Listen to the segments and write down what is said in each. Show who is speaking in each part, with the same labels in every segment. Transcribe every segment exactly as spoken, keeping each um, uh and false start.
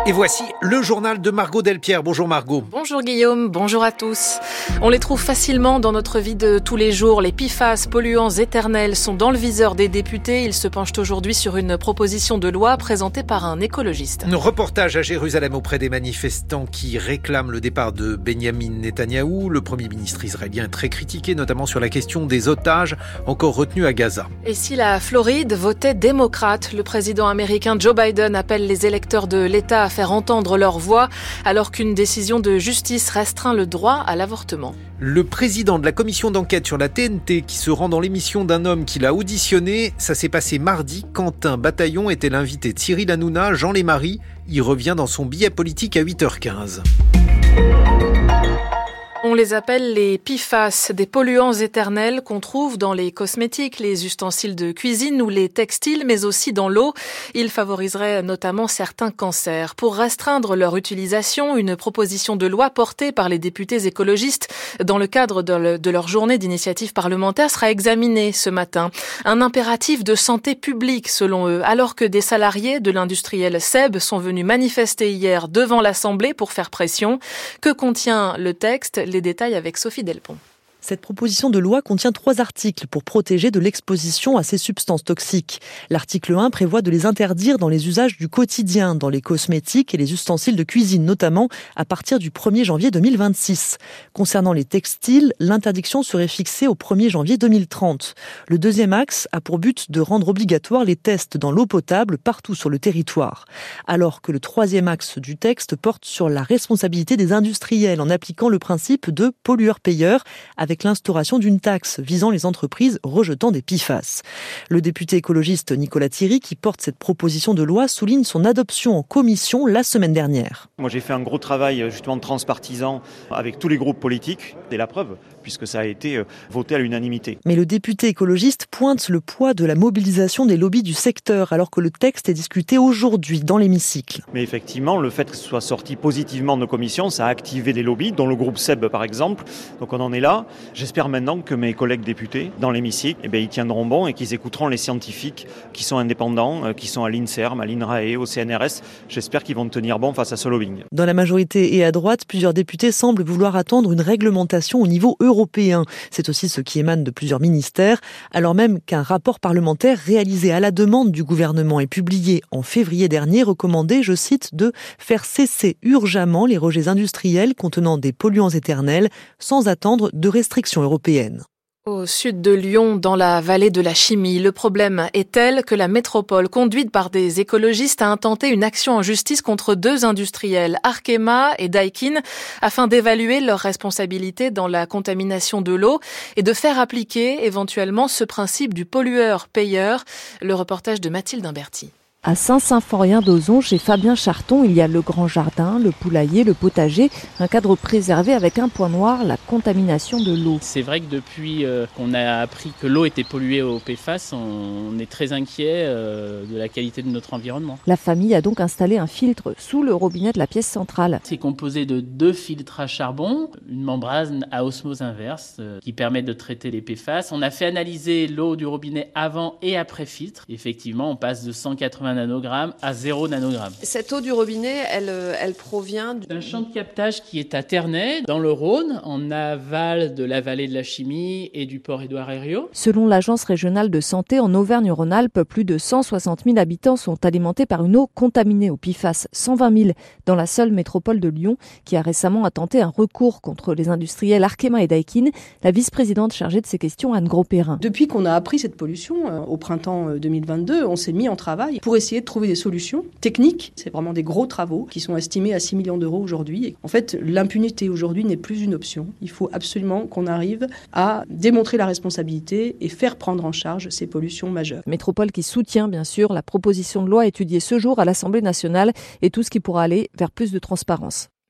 Speaker 1: Et voici le journal de Margot Delpierre. Bonjour Margot.
Speaker 2: Bonjour Guillaume, bonjour à tous. On les trouve facilement dans notre vie de tous les jours. Les P F A S, polluants éternels, sont dans le viseur des députés. Ils se penchent aujourd'hui sur une proposition de loi présentée par un écologiste.
Speaker 1: Un reportage à Jérusalem auprès des manifestants qui réclament le départ de Benjamin Netanyahou. Le Premier ministre israélien est très critiqué, notamment sur la question des otages encore retenus à Gaza.
Speaker 2: Et si la Floride votait démocrate, le président américain Joe Biden appelle les électeurs de l'État à faire entendre leur voix, alors qu'une décision de justice restreint le droit à l'avortement.
Speaker 1: Le président de la commission d'enquête sur la T N T qui se rend dans l'émission d'un homme qui l'a auditionné, ça s'est passé mardi. Quentin Bataillon était l'invité de Cyril Hanouna. Jean Lémarie y revient dans son billet politique à huit heures quinze.
Speaker 2: On les appelle les P F A S, des polluants éternels qu'on trouve dans les cosmétiques, les ustensiles de cuisine ou les textiles, mais aussi dans l'eau. Ils favoriseraient notamment certains cancers. Pour restreindre leur utilisation, une proposition de loi portée par les députés écologistes dans le cadre de leur journée d'initiative parlementaire sera examinée ce matin. Un impératif de santé publique, selon eux, alors que des salariés de l'industriel Seb sont venus manifester hier devant l'Assemblée pour faire pression. Que contient le texte ? Les détails avec Sophie Delpont.
Speaker 3: Cette proposition de loi contient trois articles pour protéger de l'exposition à ces substances toxiques. L'article un prévoit de les interdire dans les usages du quotidien, dans les cosmétiques et les ustensiles de cuisine notamment, à partir du premier janvier deux mille vingt-six. Concernant les textiles, l'interdiction serait fixée au premier janvier deux mille trente. Le deuxième axe a pour but de rendre obligatoires les tests dans l'eau potable partout sur le territoire. Alors que le troisième axe du texte porte sur la responsabilité des industriels en appliquant le principe de pollueur-payeur, avec avec l'instauration d'une taxe visant les entreprises rejetant des P F A S. Le député écologiste Nicolas Thierry, qui porte cette proposition de loi, souligne son adoption en commission la semaine dernière.
Speaker 4: Moi j'ai fait un gros travail justement transpartisan avec tous les groupes politiques, et la preuve, puisque ça a été voté à l'unanimité.
Speaker 3: Mais le député écologiste pointe le poids de la mobilisation des lobbies du secteur, alors que le texte est discuté aujourd'hui dans l'hémicycle.
Speaker 4: Mais effectivement, le fait que ce soit sorti positivement de nos commissions, ça a activé des lobbies, dont le groupe Seb par exemple. Donc on en est là. J'espère maintenant que mes collègues députés dans l'hémicycle, eh bien, ils tiendront bon et qu'ils écouteront les scientifiques qui sont indépendants, qui sont à l'INSERM, à l'INRAE, au C N R S. J'espère qu'ils vont tenir bon face à ce lobbying.
Speaker 3: Dans la majorité et à droite, plusieurs députés semblent vouloir attendre une réglementation au niveau européen. C'est aussi ce qui émane de plusieurs ministères, alors même qu'un rapport parlementaire réalisé à la demande du gouvernement et publié en février dernier recommandait, je cite, de faire cesser urgemment les rejets industriels contenant des polluants éternels sans attendre de restrictions européennes.
Speaker 2: Au sud de Lyon, dans la vallée de la Chimie, le problème est tel que la métropole, conduite par des écologistes, a intenté une action en justice contre deux industriels, Arkema et Daikin, afin d'évaluer leurs responsabilités dans la contamination de l'eau et de faire appliquer éventuellement ce principe du pollueur-payeur. Le reportage de Mathilde Imberti.
Speaker 5: À Saint-Symphorien-d'Ozon, chez Fabien Charton, il y a le grand jardin, le poulailler, le potager, un cadre préservé avec un point noir, la contamination de l'eau.
Speaker 6: C'est vrai que depuis euh, qu'on a appris que l'eau était polluée au P F A S, on est très inquiet euh, de la qualité de notre environnement.
Speaker 5: La famille a donc installé un filtre sous le robinet de la pièce centrale.
Speaker 6: C'est composé de deux filtres à charbon, une membrane à osmose inverse euh, qui permet de traiter les P F A S. On a fait analyser l'eau du robinet avant et après filtre. Effectivement, on passe de cent quatre-vingts nanogrammes à zéro nanogramme.
Speaker 7: Cette eau du robinet, elle, elle provient
Speaker 6: d'un champ de captage qui est à Ternay, dans le Rhône, en aval de la vallée de la Chimie et du port Édouard Herriot.
Speaker 5: Selon l'Agence régionale de santé, en Auvergne-Rhône-Alpes, plus de cent soixante mille habitants sont alimentés par une eau contaminée au P F A S, cent vingt mille dans la seule métropole de Lyon, qui a récemment intenté un recours contre les industriels Arkema et Daikin. La vice-présidente chargée de ces questions, Anne Gros-Perrin.
Speaker 8: Depuis qu'on a appris cette pollution, euh, au printemps deux mille vingt-deux, on s'est mis en travail pour essayer de trouver des solutions techniques. C'est vraiment des gros travaux qui sont estimés à six millions d'euros aujourd'hui. Et en fait, l'impunité aujourd'hui n'est plus une option. Il faut absolument qu'on arrive à démontrer la responsabilité et faire prendre en charge ces pollutions majeures.
Speaker 5: Métropole qui soutient bien sûr la proposition de loi étudiée ce jour à l'Assemblée nationale et tout ce qui pourra aller vers plus de transparence.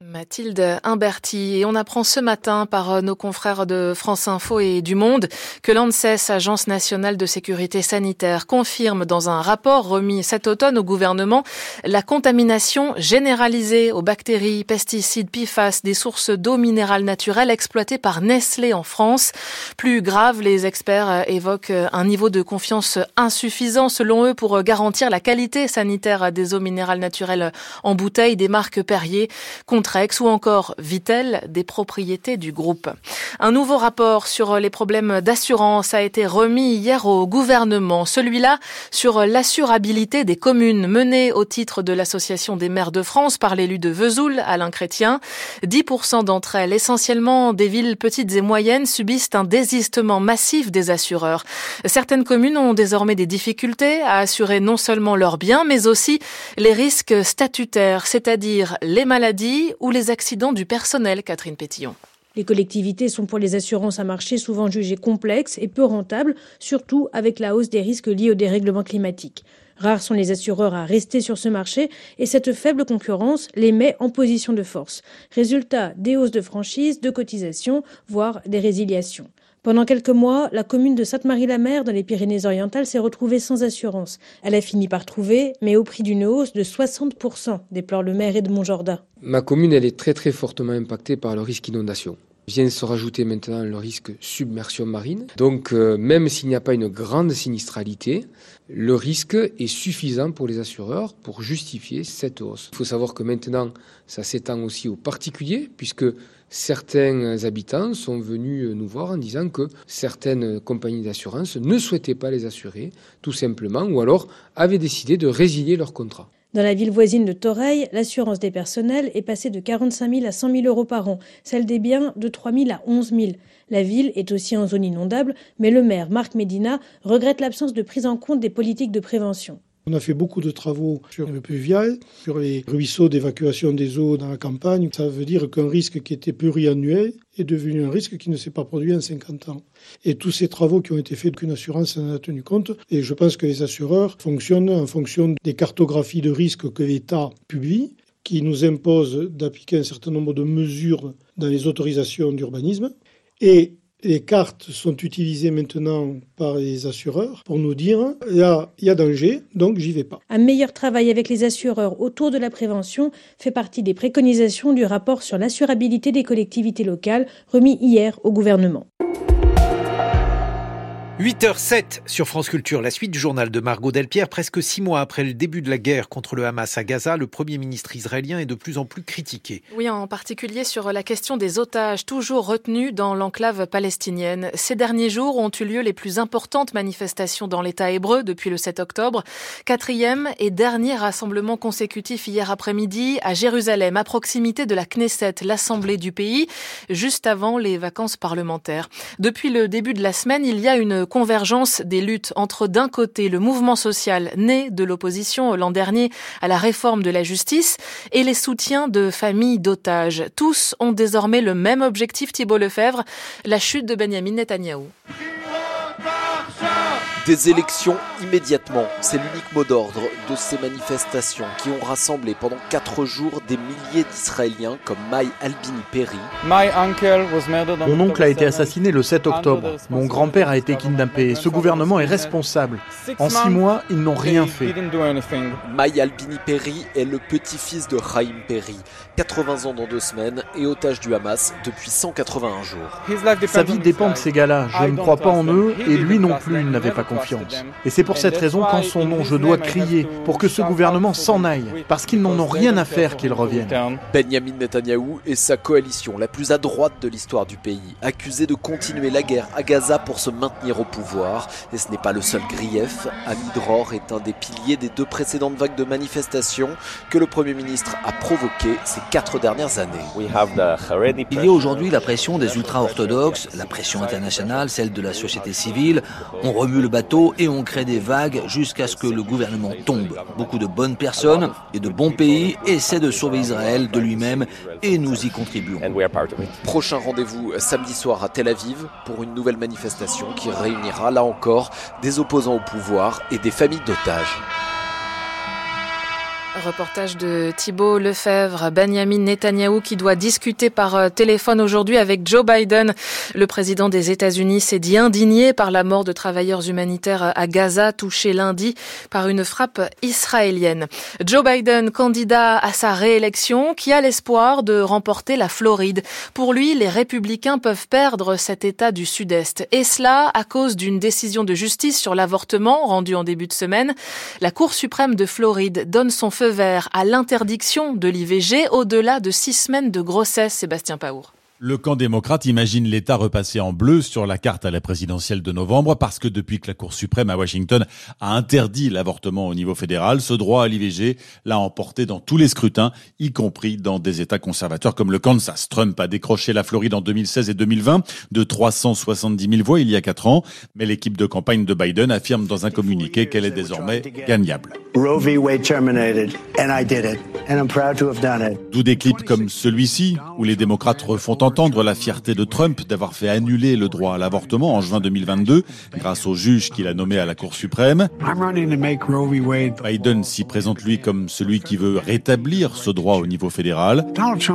Speaker 2: Mathilde Imberti. Et on apprend ce matin par nos confrères de France Info et du Monde que l'ANSES, Agence nationale de sécurité sanitaire, confirme dans un rapport remis cet automne au gouvernement la contamination généralisée aux bactéries, pesticides, P F A S des sources d'eau minérale naturelle exploitées par Nestlé en France. Plus grave, les experts évoquent un niveau de confiance insuffisant selon eux pour garantir la qualité sanitaire des eaux minérales naturelles en bouteille des marques Perrier, contre ou encore Vittel, des propriétés du groupe. Un nouveau rapport sur les problèmes d'assurance a été remis hier au gouvernement. Celui-là sur l'assurabilité des communes mené au titre de l'Association des maires de France par l'élu de Vesoul, Alain Chrétien. dix pour cent d'entre elles, essentiellement des villes petites et moyennes, subissent un désistement massif des assureurs. Certaines communes ont désormais des difficultés à assurer non seulement leurs biens, mais aussi les risques statutaires, c'est-à-dire les maladies ou les accidents du personnel, Catherine Pétillon.
Speaker 9: Les collectivités sont pour les assurances un marché souvent jugé complexe et peu rentable, surtout avec la hausse des risques liés au dérèglement climatique. Rares sont les assureurs à rester sur ce marché et cette faible concurrence les met en position de force. Résultat, des hausses de franchise, de cotisations, voire des résiliations. Pendant quelques mois, la commune de Sainte-Marie-la-Mer dans les Pyrénées-Orientales s'est retrouvée sans assurance. Elle a fini par trouver, mais au prix d'une hausse de soixante pour cent, déplore le maire Edmond Jourdain.
Speaker 10: Ma commune, elle est très très fortement impactée par le risque inondation. Vient se rajouter maintenant le risque submersion marine. Donc euh, même s'il n'y a pas une grande sinistralité, le risque est suffisant pour les assureurs pour justifier cette hausse. Il faut savoir que maintenant, ça s'étend aussi aux particuliers, puisque certains habitants sont venus nous voir en disant que certaines compagnies d'assurance ne souhaitaient pas les assurer, tout simplement, ou alors avaient décidé de résilier leur contrat.
Speaker 9: Dans la ville voisine de Thoreil, l'assurance des personnels est passée de quarante-cinq mille à cent mille euros par an, celle des biens de trois mille à onze mille. La ville est aussi en zone inondable, mais le maire Marc Médina regrette l'absence de prise en compte des politiques de prévention.
Speaker 11: On a fait beaucoup de travaux sur le pluvial, sur les ruisseaux d'évacuation des eaux dans la campagne. Ça veut dire qu'un risque qui était pluriannuel est devenu un risque qui ne s'est pas produit en cinquante ans. Et tous ces travaux qui ont été faits, qu'une assurance en a tenu compte. Et je pense que les assureurs fonctionnent en fonction des cartographies de risques que l'État publie, qui nous impose d'appliquer un certain nombre de mesures dans les autorisations d'urbanisme. Et les cartes sont utilisées maintenant par les assureurs pour nous dire là, il y a danger, donc j'y vais pas.
Speaker 9: Un meilleur travail avec les assureurs autour de la prévention fait partie des préconisations du rapport sur l'assurabilité des collectivités locales remis hier au gouvernement.
Speaker 1: huit heures sept sur France Culture, la suite du journal de Margot Delpierre. Presque six mois après le début de la guerre contre le Hamas à Gaza, le Premier ministre israélien est de plus en plus critiqué.
Speaker 2: Oui, en particulier sur la question des otages, toujours retenus dans l'enclave palestinienne. Ces derniers jours ont eu lieu les plus importantes manifestations dans l'État hébreu depuis le sept octobre. Quatrième et dernier rassemblement consécutif hier après-midi à Jérusalem, à proximité de la Knesset, l'Assemblée du pays, juste avant les vacances parlementaires. Depuis le début de la semaine, il y a une convergence des luttes entre d'un côté le mouvement social né de l'opposition l'an dernier à la réforme de la justice et les soutiens de familles d'otages. Tous ont désormais le même objectif, Thibault Lefebvre, la chute de Benyamin Netanyahou.
Speaker 12: Des élections immédiatement, c'est l'unique mot d'ordre de ces manifestations qui ont rassemblé pendant quatre jours des milliers d'Israéliens comme Mai Albini Perry.
Speaker 13: Mon oncle a été assassiné le sept octobre. Mon grand-père a été kidnappé. Ce gouvernement est responsable. En six mois, ils n'ont rien fait.
Speaker 12: Mai Albini Perry est le petit-fils de Chaim Perry, quatre-vingts ans dans deux semaines et otage du Hamas depuis cent quatre-vingt-un jours.
Speaker 13: Sa vie dépend de ces gars-là. Je ne crois pas en eux et lui non plus, il n'avait pas confiance. Et c'est pour cette raison qu'en son nom, je dois crier pour que ce gouvernement s'en aille, parce qu'ils n'en ont rien à faire qu'ils reviennent.
Speaker 12: Benyamin Netanyahou et sa coalition, la plus à droite de l'histoire du pays, accusés de continuer la guerre à Gaza pour se maintenir au pouvoir. Et ce n'est pas le seul grief. Ami Dror est un des piliers des deux précédentes vagues de manifestations que le Premier ministre a provoquées ces quatre dernières années.
Speaker 14: Il y a aujourd'hui la pression des ultra-orthodoxes, la pression internationale, celle de la société civile. On remue le bateau et on crée des vagues jusqu'à ce que le gouvernement tombe. Beaucoup de bonnes personnes et de bons pays essaient de sauver Israël de lui-même et nous y contribuons.
Speaker 12: Prochain rendez-vous samedi soir à Tel Aviv pour une nouvelle manifestation qui réunira là encore des opposants au pouvoir et des familles d'otages.
Speaker 2: Reportage de Thibault Lefebvre. Benjamin Netanyahou qui doit discuter par téléphone aujourd'hui avec Joe Biden. Le président des États-Unis s'est dit indigné par la mort de travailleurs humanitaires à Gaza, touchés lundi par une frappe israélienne. Joe Biden, candidat à sa réélection, qui a l'espoir de remporter la Floride. Pour lui, les républicains peuvent perdre cet État du Sud-Est. Et cela à cause d'une décision de justice sur l'avortement rendue en début de semaine. La Cour suprême de Floride donne son feu vert à l'interdiction de l'I V G au-delà de six semaines de grossesse. Sébastien Paour.
Speaker 15: Le camp démocrate imagine l'État repasser en bleu sur la carte à la présidentielle de novembre parce que depuis que la Cour suprême à Washington a interdit l'avortement au niveau fédéral, ce droit à l'I V G l'a emporté dans tous les scrutins, y compris dans des États conservateurs comme le Kansas. Trump a décroché la Floride en deux mille seize et deux mille vingt de trois cent soixante-dix mille voix il y a quatre ans, mais l'équipe de campagne de Biden affirme dans un communiqué qu'elle est désormais gagnable.
Speaker 16: Roe v. Wade terminated, and I did it, and I'm proud to have done it.
Speaker 15: D'où des clips comme celui-ci, où les démocrates refont entendre la fierté de Trump d'avoir fait annuler le droit à l'avortement en juin deux mille vingt-deux, grâce au juge qu'il a nommé à la Cour suprême. Biden s'y présente lui comme celui qui veut rétablir ce droit au niveau fédéral,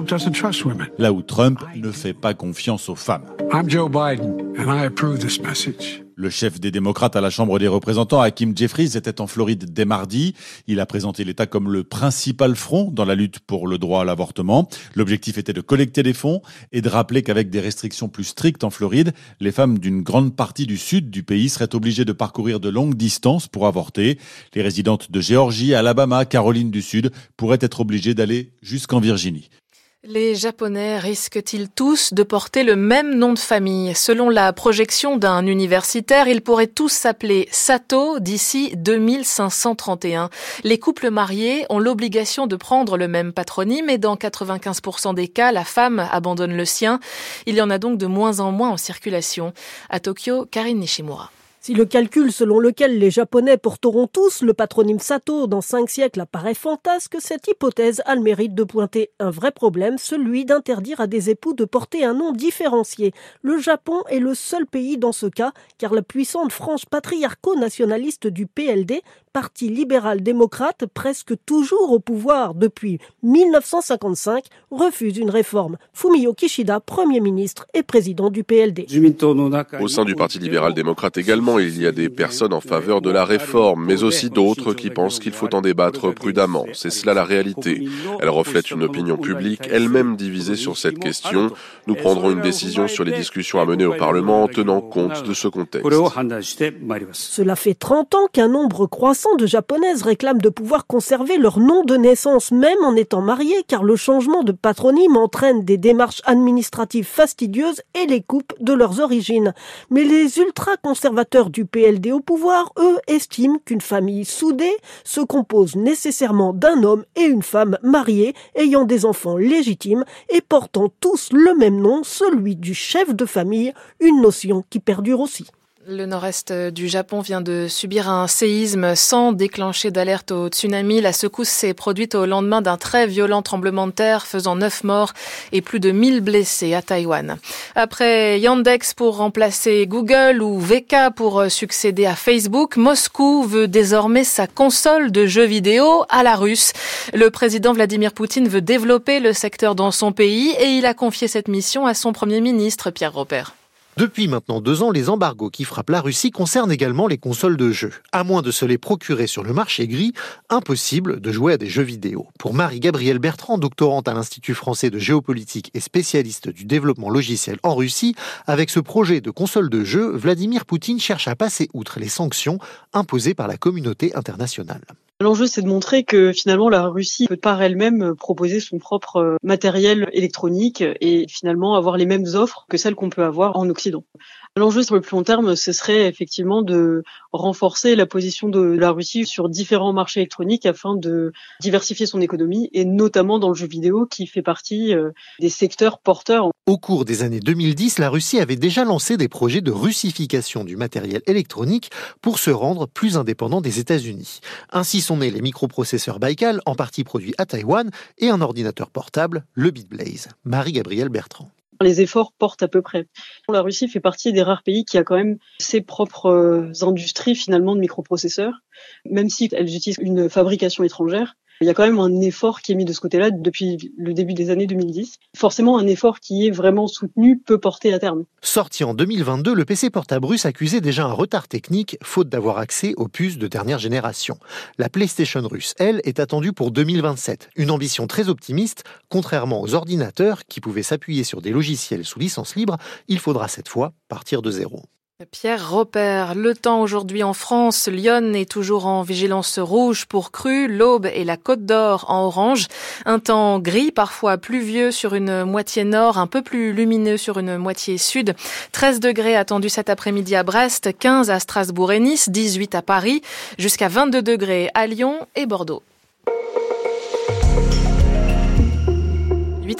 Speaker 15: là où Trump ne fait pas confiance aux femmes.
Speaker 16: I'm Joe Biden, and I approve this message.
Speaker 15: Le chef des démocrates à la Chambre des représentants, Hakeem Jeffries, était en Floride dès mardi. Il a présenté l'État comme le principal front dans la lutte pour le droit à l'avortement. L'objectif était de collecter des fonds et de rappeler qu'avec des restrictions plus strictes en Floride, les femmes d'une grande partie du sud du pays seraient obligées de parcourir de longues distances pour avorter. Les résidentes de Géorgie, Alabama, Caroline du Sud pourraient être obligées d'aller jusqu'en Virginie.
Speaker 2: Les Japonais risquent-ils tous de porter le même nom de famille ? Selon la projection d'un universitaire, ils pourraient tous s'appeler Sato d'ici deux mille cinq cent trente et un. Les couples mariés ont l'obligation de prendre le même patronyme et dans quatre-vingt-quinze pour cent des cas, la femme abandonne le sien. Il y en a donc de moins en moins en circulation. À Tokyo, Karine Nishimura.
Speaker 17: Si le calcul selon lequel les Japonais porteront tous le patronyme Sato dans cinq siècles apparaît fantasque, cette hypothèse a le mérite de pointer un vrai problème, celui d'interdire à des époux de porter un nom différencié. Le Japon est le seul pays dans ce cas, car la puissante frange patriarco-nationaliste du P L D, parti libéral-démocrate presque toujours au pouvoir depuis mille neuf cent cinquante-cinq, refuse une réforme. Fumio Kishida, Premier ministre et président du P L D.
Speaker 18: Au sein du Parti libéral-démocrate également, il y a des personnes en faveur de la réforme, mais aussi d'autres qui pensent qu'il faut en débattre prudemment. C'est cela la réalité. Elle reflète une opinion publique elle-même divisée sur cette question. Nous prendrons une décision sur les discussions à mener au Parlement en tenant compte de ce contexte.
Speaker 17: Cela fait trente ans qu'un nombre croissant de Japonaises réclament de pouvoir conserver leur nom de naissance, même en étant mariées, car le changement de patronyme entraîne des démarches administratives fastidieuses et les coupe de leurs origines. Mais les ultra-conservateurs du P L D au pouvoir, eux, estiment qu'une famille soudée se compose nécessairement d'un homme et une femme mariés, ayant des enfants légitimes et portant tous le même nom, celui du chef de famille, une notion qui perdure aussi.
Speaker 2: Le nord-est du Japon vient de subir un séisme sans déclencher d'alerte au tsunami. La secousse s'est produite au lendemain d'un très violent tremblement de terre faisant neuf morts et plus de mille blessés à Taïwan. Après Yandex pour remplacer Google ou V K pour succéder à Facebook, Moscou veut désormais sa console de jeux vidéo à la russe. Le président Vladimir Poutine veut développer le secteur dans son pays et il a confié cette mission à son premier ministre Pierre Robert.
Speaker 1: Depuis maintenant deux ans, les embargos qui frappent la Russie concernent également les consoles de jeux. À moins de se les procurer sur le marché gris, impossible de jouer à des jeux vidéo. Pour Marie-Gabrielle Bertrand, doctorante à l'Institut français de géopolitique et spécialiste du développement logiciel en Russie, avec ce projet de console de jeux, Vladimir Poutine cherche à passer outre les sanctions imposées par la communauté internationale.
Speaker 19: L'enjeu, c'est de montrer que finalement la Russie peut par elle-même proposer son propre matériel électronique et finalement avoir les mêmes offres que celles qu'on peut avoir en Occident. L'enjeu sur le plus long terme, ce serait effectivement de renforcer la position de la Russie sur différents marchés électroniques afin de diversifier son économie et notamment dans le jeu vidéo qui fait partie des secteurs porteurs.
Speaker 1: Au cours des années deux mille dix, la Russie avait déjà lancé des projets de russification du matériel électronique pour se rendre plus indépendant des États-Unis. Ainsi sont nés les microprocesseurs Baikal, en partie produits à Taïwan, et un ordinateur portable, le BitBlaze. Marie-Gabrielle Bertrand.
Speaker 19: Les efforts portent à peu près. La Russie fait partie des rares pays qui a quand même ses propres industries finalement de microprocesseurs, même si elles utilisent une fabrication étrangère. Il y a quand même un effort qui est mis de ce côté-là depuis le début des années deux mille dix. Forcément, un effort qui est vraiment soutenu peut porter à terme.
Speaker 20: Sorti en deux mille vingt-deux, le P C portable russe accusait déjà un retard technique, faute d'avoir accès aux puces de dernière génération. La PlayStation russe, elle, est attendue pour deux mille vingt-sept. Une ambition très optimiste, contrairement aux ordinateurs qui pouvaient s'appuyer sur des logiciels sous licence libre, il faudra cette fois partir de zéro.
Speaker 2: Pierre Robert, le temps aujourd'hui en France, Lyon est toujours en vigilance rouge pour crue, l'Aube et la Côte d'Or en orange. Un temps gris, parfois pluvieux sur une moitié nord, un peu plus lumineux sur une moitié sud. treize degrés attendus cet après-midi à Brest, quinze à Strasbourg et Nice, dix-huit à Paris, jusqu'à vingt-deux degrés à Lyon et Bordeaux.